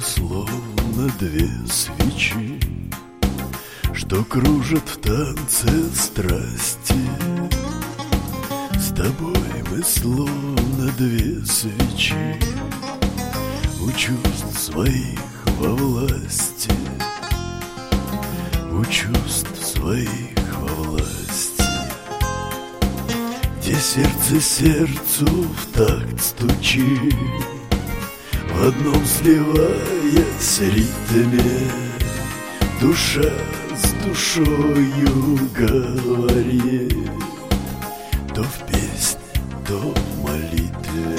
словно две свечи, что кружат в танце страсти. С тобой мы словно две свечи, у чувств своих во власти, у чувств своих во власти. Где сердце сердцу в такт стучит, в одном сливаясь ритме, душа с душою говорит, то в песне, то в молитве.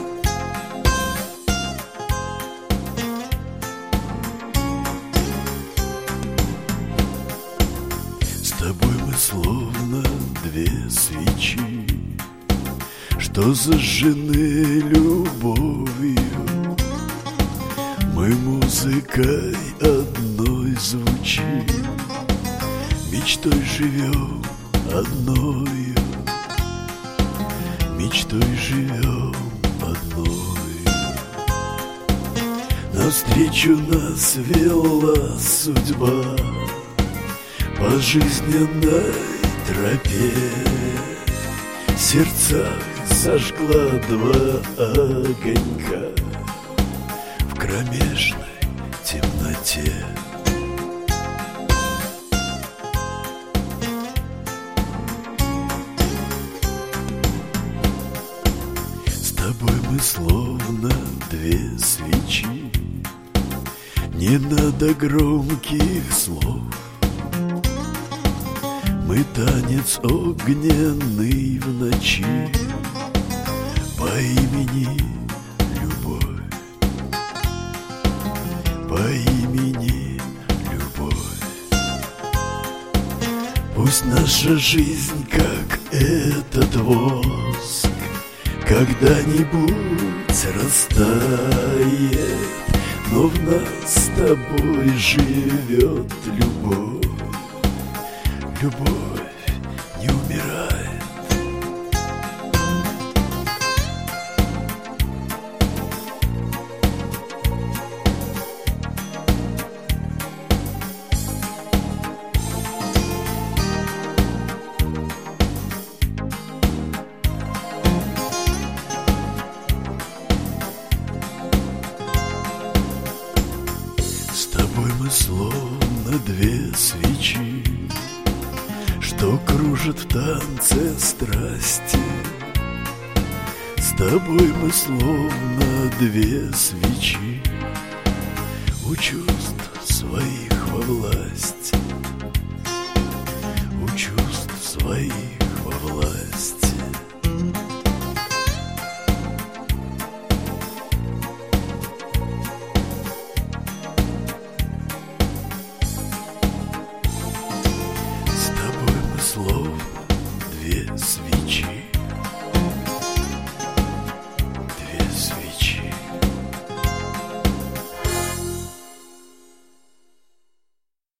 С тобой мы словно две свечи, что зажжены любовью. Мы музыкой одной звучим, мечтой живем одною, мечтой живем одною. Навстречу нас вела судьба по жизненной тропе, в сердцах зажгла два огонька в кромешной темноте. С тобой мы словно две свечи, не надо громких слов. Мы танец огненный в ночи по имени любовь, по имени любовь. Пусть наша жизнь, как этот воск, когда-нибудь растает, но в нас с тобой живет любовь. Любовь не умирает. С тобой мы словно две свечи, что кружат в танце страсти. С тобой мы словно две свечи, у чувств своих во власти.